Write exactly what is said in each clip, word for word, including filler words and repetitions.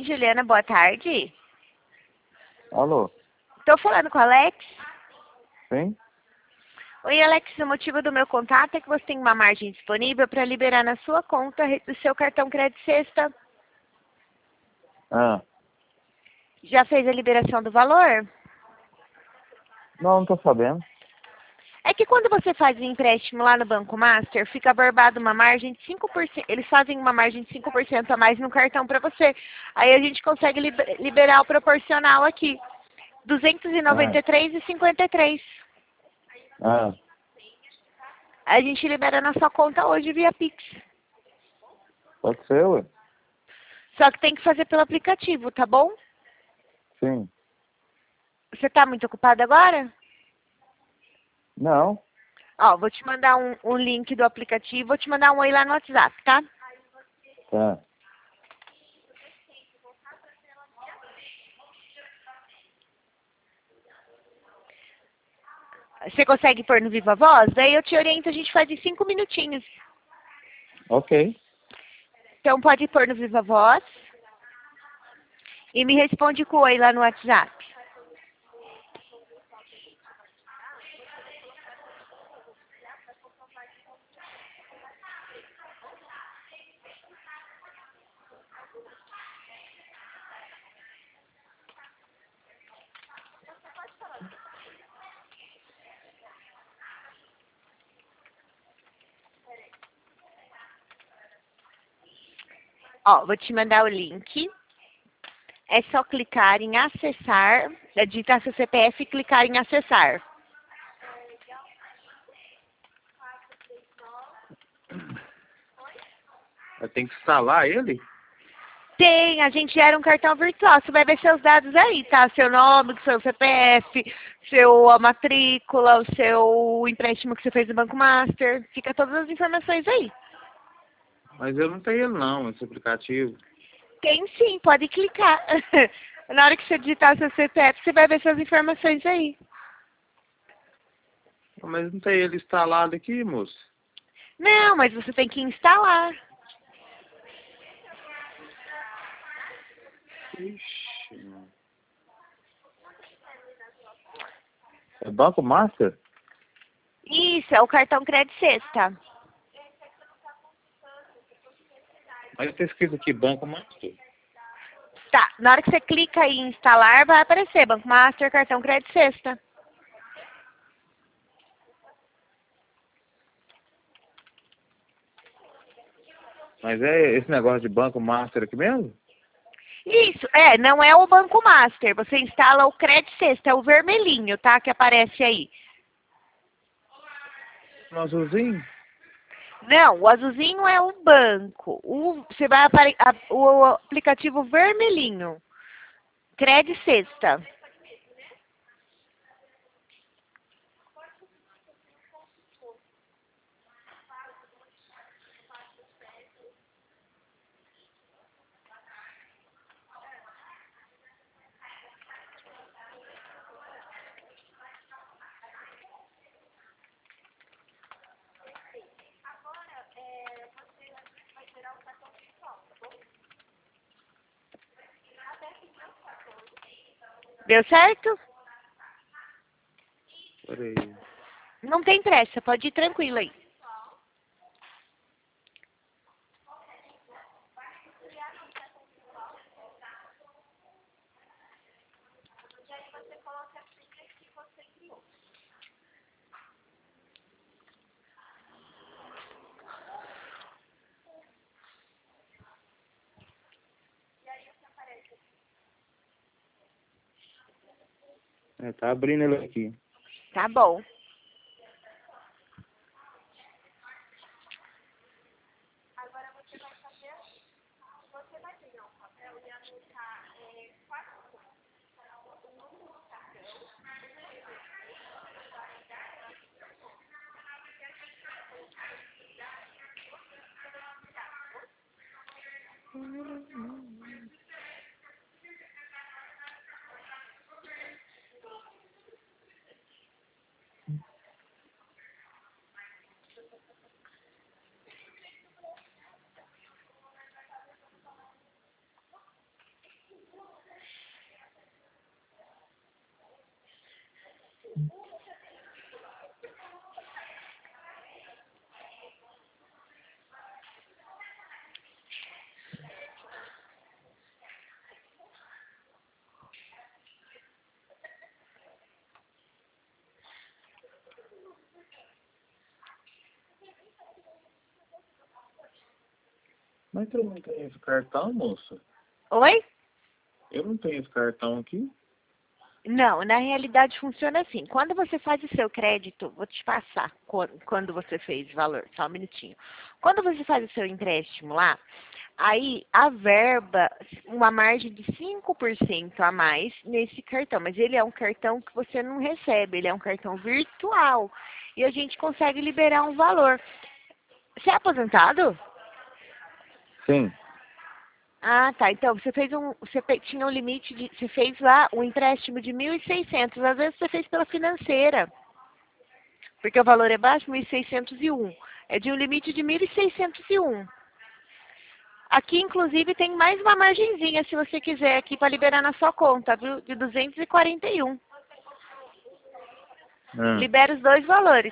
Juliana, boa tarde. Alô? Tô falando com o Alex. Sim? Oi, Alex, o motivo do meu contato é que você tem uma margem disponível para liberar na sua conta do seu cartão Crédito Sexta. Ah. Já fez a liberação do valor? Não, não tô sabendo. É que quando você faz um empréstimo lá no Banco Master, fica barbado uma margem de cinco por cento. Eles fazem uma margem de cinco por cento a mais no cartão para você. Aí a gente consegue liber- liberar o proporcional aqui. duzentos e noventa e três reais e cinquenta e três centavos. Ah. A gente libera na sua conta hoje via Pix. Pode ser, ué? Só que tem que fazer pelo aplicativo, tá bom? Sim. Você tá muito ocupado agora? Não. Ó, vou te mandar um, um link do aplicativo, vou te mandar um oi lá no WhatsApp, tá? Tá. Você consegue pôr no Viva Voz? Daí eu te oriento, a gente faz em cinco minutinhos. Ok. Então pode pôr no Viva Voz e me responde com oi lá no WhatsApp. Ó, vou te mandar o link. É só clicar em acessar, é digitar seu C P F e clicar em acessar. Eu tenho que instalar ele? Tem, a gente gera um cartão virtual. Você vai ver seus dados aí, tá? Seu nome, seu C P F, seu a matrícula, o seu empréstimo que você fez no Banco Master. Fica todas as informações aí. Mas eu não tenho ele não, esse aplicativo. Tem sim, pode clicar. Na hora que você digitar seu C P F, você vai ver suas informações aí. Mas não tem ele instalado aqui, moço. Não, mas você tem que instalar. Ixi, mano. É Banco Master? Isso, é o cartão Crédito Sexta. Mas tá escrito aqui Banco Master. Tá, na hora que você clica em instalar, vai aparecer Banco Master, cartão Crédito Sexta. Mas é esse negócio de Banco Master aqui mesmo? Isso, é, não é o Banco Master. Você instala o Crédito Sexta, é o vermelhinho, tá? Que aparece aí. No azulzinho? Não, o azulzinho é o banco. O, você vai apare, a, o aplicativo vermelhinho. Crédito Sexta. Deu certo? Peraí. Não tem pressa, pode ir tranquilo aí. É, tá abrindo ele aqui. Tá bom. Mas eu não tenho esse cartão, moça. Oi? Eu não tenho esse cartão aqui. Não, na realidade funciona assim. Quando você faz o seu crédito, vou te passar quan- quando você fez o valor, só um minutinho. Quando você faz o seu empréstimo lá, aí a verba, uma margem de cinco por cento a mais nesse cartão. Mas ele é um cartão que você não recebe, ele é um cartão virtual. E a gente consegue liberar um valor. Você é aposentado? Sim. Ah, tá. Então, você fez um, você fe- tinha um limite de, você fez lá um empréstimo de mil e seiscentos. Às vezes você fez pela financeira, porque o valor é baixo, mil seiscentos e um. É de um limite de mil seiscentos e um. Aqui, inclusive, tem mais uma margenzinha, se você quiser, aqui para liberar na sua conta, viu? De duzentos e quarenta e um. Ah, Libera os dois valores.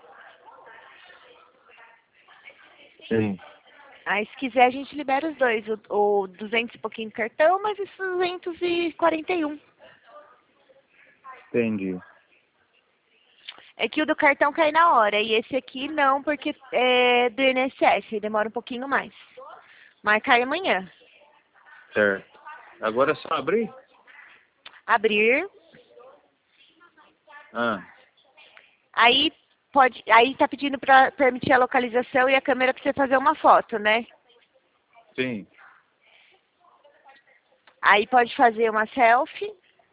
sim. Aí, se quiser, a gente libera os dois. O, o duzentos e pouquinho de cartão, mas esse duzentos e quarenta e um. Entendi. É que o do cartão cai na hora, e esse aqui não, porque é do I N S S, demora um pouquinho mais. Mas cai amanhã. Certo. Agora é só abrir? Abrir, Ah, aí pode, aí tá pedindo para permitir a localização e a câmera para você fazer uma foto, né? sim. Aí pode fazer uma selfie.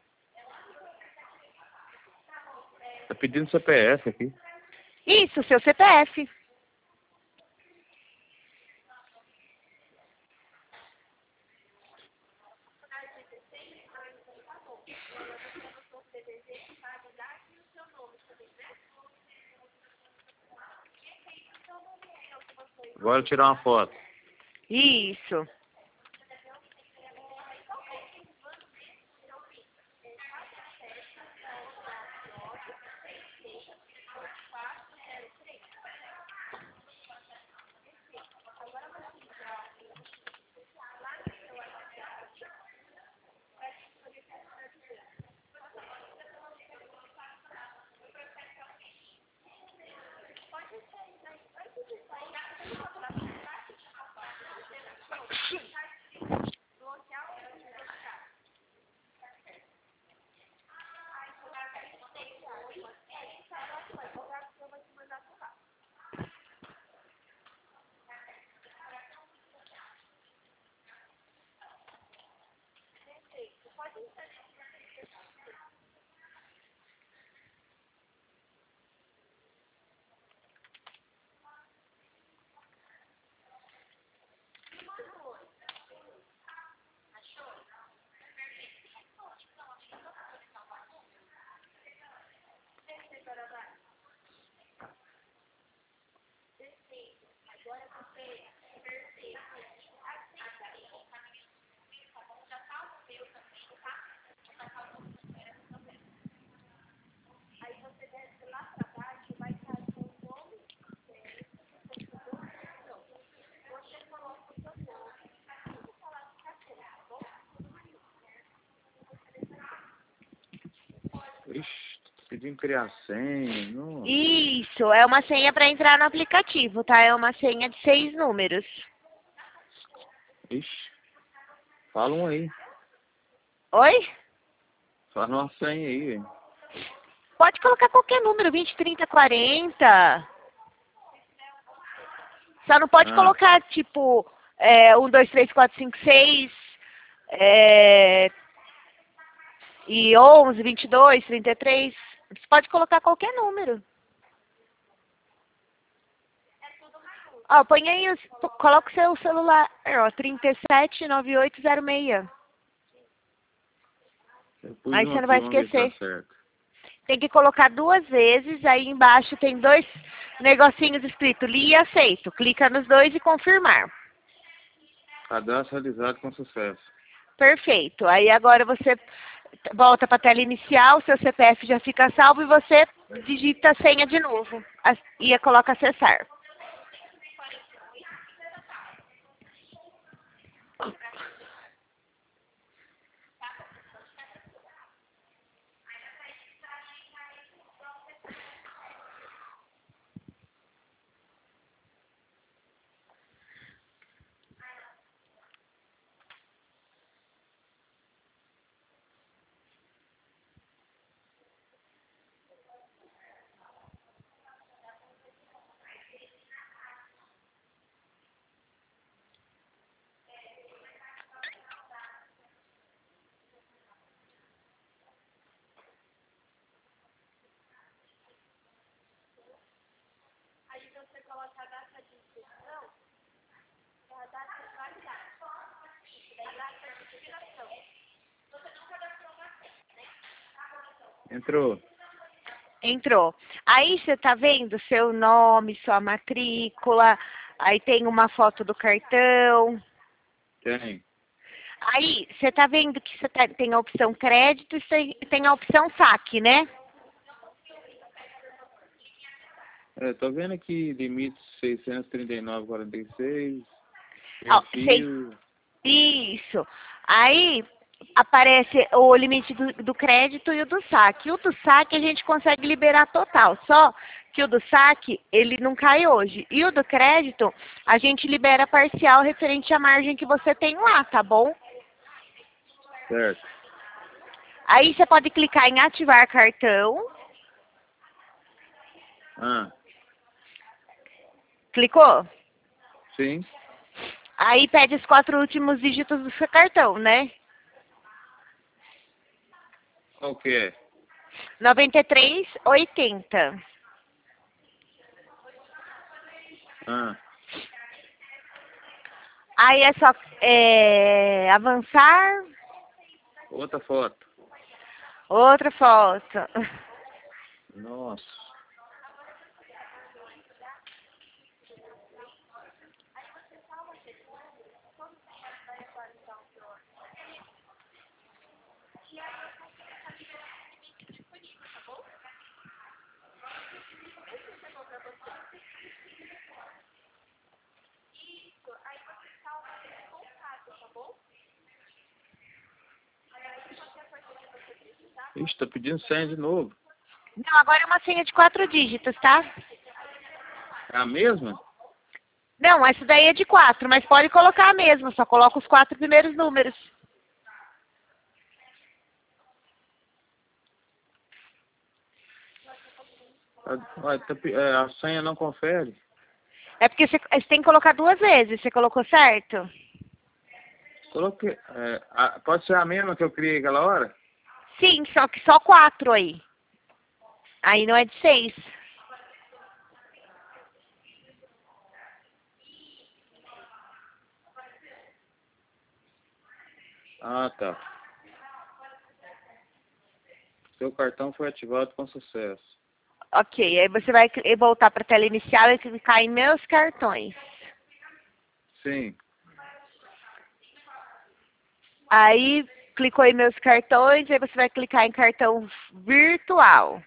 Tá pedindo C P F aqui. Isso, seu C P F. Agora tirar uma foto. Isso. Ixi, tô pedindo criar senha. Não. Isso, é uma senha para entrar no aplicativo, tá? É uma senha de seis números. Ixi. Fala um aí. Oi? Fala uma senha aí, velho. Pode colocar qualquer número, vinte, trinta, quarenta. Só não pode Ah, colocar, tipo, é, um, dois, três, quatro, cinco, seis, é, e onze, vinte e dois, trinta e três. Você pode colocar qualquer número. Ó, põe aí, os, coloca o seu celular, ó, trinta e sete, noventa e oito, zero seis. eu pus Aí um você não aqui, vai vamos ver se dá esquecer. certo. Tem que colocar duas vezes, aí embaixo tem dois negocinhos escrito li e aceito. Clica nos dois e confirmar. Cadastro realizado com sucesso. Perfeito. Aí agora você volta para a tela inicial, seu C P F já fica salvo e você digita a senha de novo. E coloca acessar. Entrou. Entrou. Aí você tá vendo seu nome, sua matrícula, aí tem uma foto do cartão. Tem. Aí você tá vendo que você tá- tem a opção crédito e você tem a opção saque, né? É, tô vendo aqui limite seiscentos e trinta e nove vírgula quarenta e seis. Ó, Perfil. Isso. Aí aparece o limite do, do crédito e o do saque. O do saque a gente consegue liberar total, só que o do saque ele não cai hoje. E o do crédito a gente libera parcial referente à margem que você tem lá, tá bom? Certo. Aí você pode clicar em ativar cartão. Ah, Clicou? sim. Aí pede os quatro últimos dígitos do seu cartão, né? Qual que é? noventa e três oitenta. Ah, Aí é só é, avançar. outra foto. Outra foto. Nossa. Ixi, tá pedindo senha de novo. Não, agora é uma senha de quatro dígitos, tá? É a mesma? Não, essa daí é de quatro, mas pode colocar a mesma, só coloca os quatro primeiros números. A, ué, tá pe- é, a senha não confere. É porque você, você tem que colocar duas vezes. Você colocou certo? Coloquei. É, a- pode ser a mesma que eu criei aquela hora? Sim, só que só quatro aí. Aí não é de seis. Ah, tá. Seu cartão foi ativado com sucesso. Ok, aí você vai cl- voltar para a tela inicial e clicar em meus cartões. Sim. Aí clicou em meus cartões, aí você vai clicar em cartão virtual.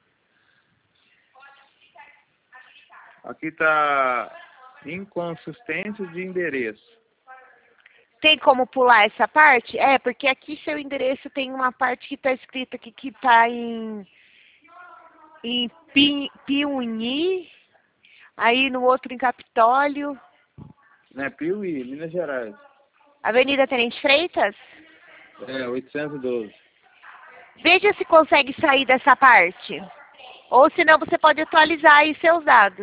Aqui tá inconsistência de endereço. Tem como pular essa parte? É, porque aqui seu endereço tem uma parte que está escrita aqui que está em, em Pi- Piuí, aí no outro em Capitólio, Né, Piuí, Minas Gerais. Avenida Tenente Freitas. É, oitocentos e doze. Veja se consegue sair dessa parte. Ou senão você pode atualizar aí seus dados.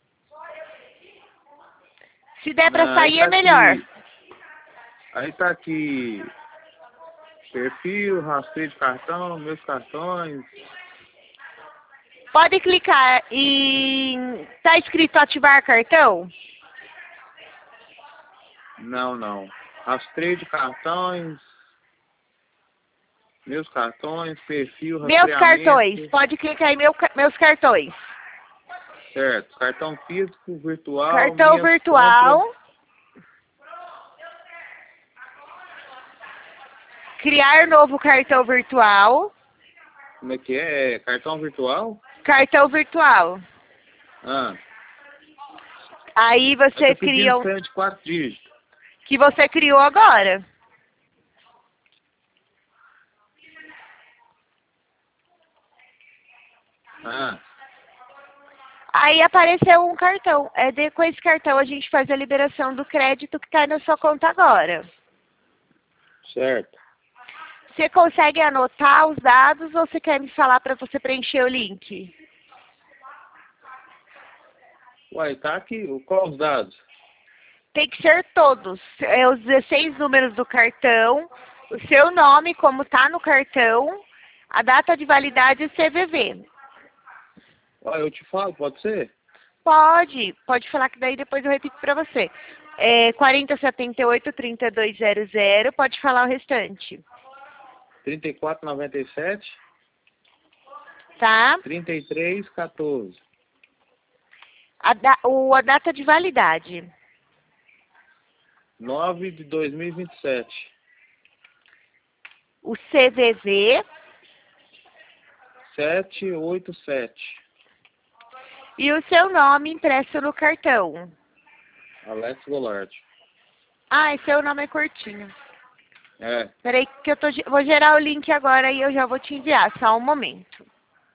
Se der para Não, aí sair tá é melhor. aqui. Aí tá aqui. Perfil, rastreio de cartão, meus cartões. Pode clicar em... Tá escrito ativar cartão? Não, não. Rastreio de cartões. Meus cartões, perfil, Meus rastreamento. cartões. Pode clicar em meu, ca- meus cartões. Certo. Cartão físico, virtual. Cartão minhas virtual. compras. Criar novo cartão virtual. Como é que é? É cartão virtual? Cartão virtual. Ah. Aí Aí você tá cria pedindo um... senha de quatro dígitos. Que você criou agora. Ah. Aí apareceu um cartão. É de, com esse cartão a gente faz a liberação do crédito que cai na sua conta agora. Certo. Você consegue anotar os dados ou você quer me falar para você preencher o link? Uai, tá aqui. Qual os dados? Tem que ser todos. É os dezesseis números do cartão, o seu nome, como está no cartão, a data de validade e o C V V. Uai, eu te falo, pode ser? Pode, pode falar que daí depois eu repito para você. É quarenta, setenta e oito, trinta e dois zero zero, pode falar o restante. trinta e quatro, noventa e sete, Tá? trinta e três, quatorze. A, da, o, a data de validade. nove de dois mil e vinte e sete. O C V V. sete oito sete. E o seu nome impresso no cartão. Alex Goulart. Ah, e seu nome é curtinho. É. Peraí que eu tô, vou gerar o link agora e eu já vou te enviar. Só um momento.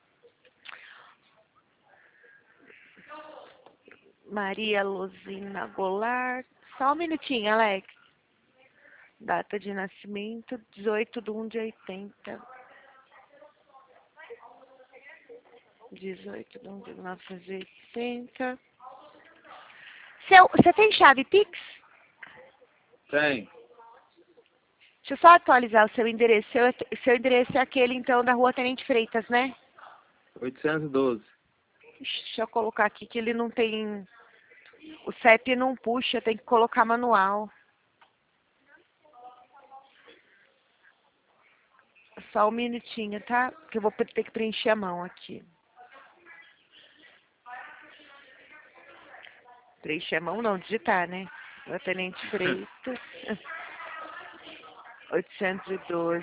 Maria Luzina Goulart. Só um minutinho, Alex. Data de nascimento, dezoito de um de oitenta. dezoito de um de mil novecentos e oitenta. Seu, você tem chave Pix? Tem. Deixa eu só atualizar o seu endereço. Seu, seu endereço é aquele, então, da rua Tenente Freitas, né? oitocentos e doze. Deixa eu colocar aqui que ele não tem... O C E P não puxa, tem que colocar manual. Só um minutinho, tá? Que eu vou ter que preencher a mão aqui. Preencher a mão não, digitar, né? Rua Tenente Freitas. oitocentos e doze.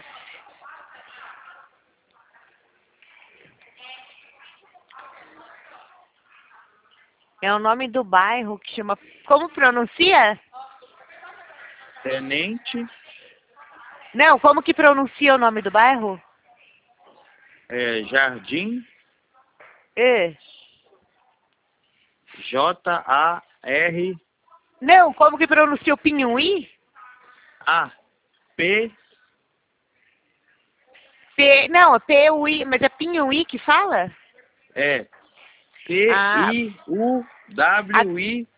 É o nome do bairro que chama... Como pronuncia? Tenente. Não, como que pronuncia o nome do bairro? É, Jardim. É. J A R. Não, como que pronuncia o Pinhuí? A. P. P... Não, é P U I, mas é Pinhuí que fala? É. P I U W I.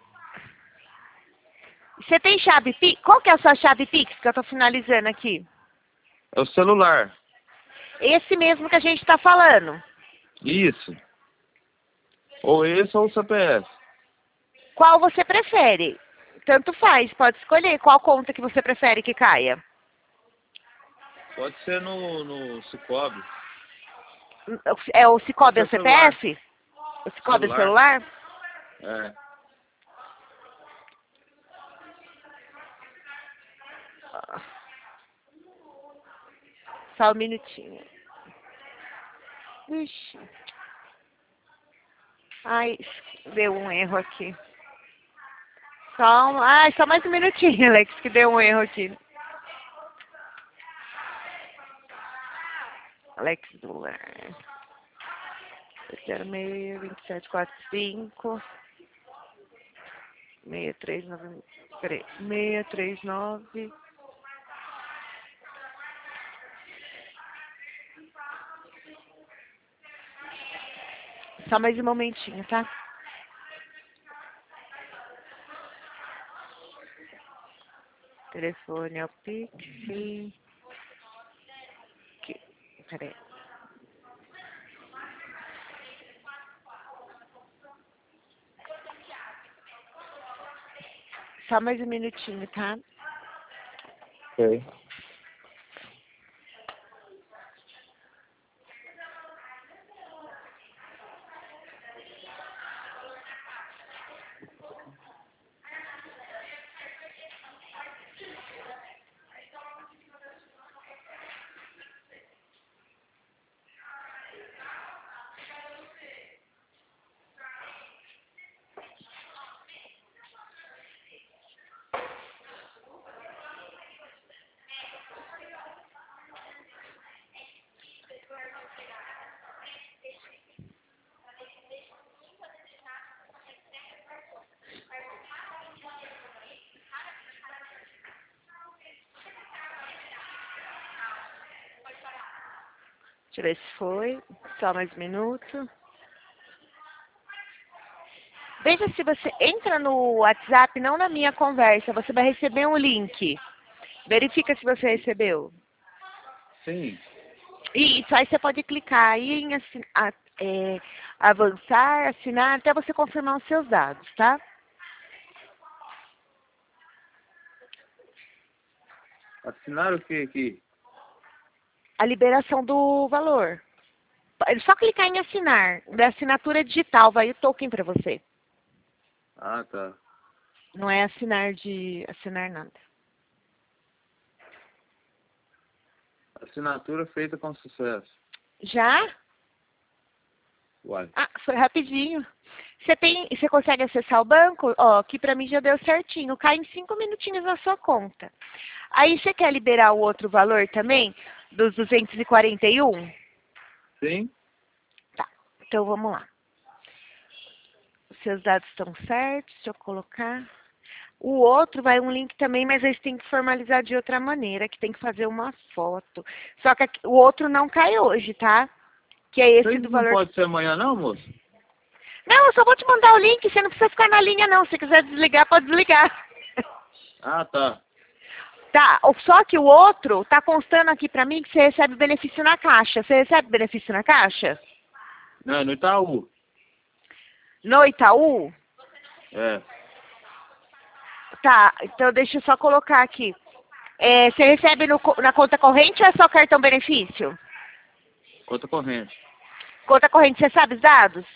Você tem chave Pix? Qual que é a sua chave Pix que eu tô finalizando aqui? É o celular. Esse mesmo que a gente tá falando. Isso. Ou esse ou o C P F. Qual você prefere? Tanto faz, pode escolher qual conta que você prefere que caia. Pode ser no, no Cicobi. É o Cicobi, é o Esse é C P F? O Cicobi é o celular? É. Só um minutinho. Ixi. Ai, deu um erro aqui. Só, um, ai, só mais um minutinho, Alex, que deu um erro aqui. Alex Dular. zero seis, vinte e sete, quarenta e cinco. seis três nove. Peraí. seis três nove. Só mais um momentinho, tá? Telefone é o Pix. Aqui. Peraí. Só mais um minutinho, tá? Ok. Deixa eu ver se foi. Só mais um minuto. Veja se você entra no WhatsApp, não na minha conversa. Você vai receber um link. Verifica se você recebeu. Sim. Isso, aí você pode clicar aí em assin- a- é, avançar, assinar, até você confirmar os seus dados, tá? Assinar o que aqui? A liberação do valor. É só clicar em assinar. Da assinatura digital, vai o token para você. Ah, tá. Não é assinar de assinar nada. Assinatura feita com sucesso. Já? Uai. Ah, foi rapidinho. Você tem, você consegue acessar o banco? Ó, que pra mim já deu certinho. Cai em cinco minutinhos na sua conta. Aí você quer liberar o outro valor também? Dos duzentos e quarenta e um? Sim? Tá, então vamos lá. Os seus dados estão certos, deixa eu colocar. O outro vai um link também, mas eles têm que formalizar de outra maneira, que tem que fazer uma foto. Só que aqui, o outro não cai hoje, tá? Que é esse Isso do não valor... pode ser amanhã não, moço? Não, eu só vou te mandar o link, você não precisa ficar na linha não. Se quiser desligar, pode desligar. Ah, tá. Tá, só que o outro tá constando aqui pra mim que você recebe benefício na caixa. Você recebe benefício na caixa? Não, é no Itaú. No Itaú? É. Tá, então deixa eu só colocar aqui. É, você recebe no, na conta corrente ou é só cartão benefício? Conta corrente. Conta corrente, você sabe os dados?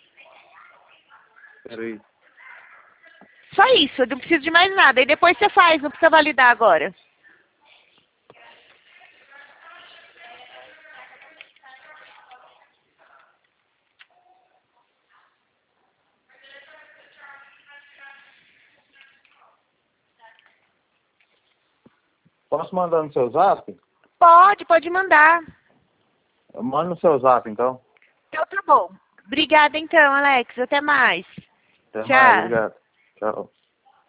Peraí. Só isso, eu não preciso de mais nada. E depois você faz, não precisa validar agora. Posso mandar no seu zap? Pode, pode mandar. Eu mando no seu zap, então. Então tá bom. Obrigada então, Alex. Até mais. Até Tchau. mais, obrigado. Tchau.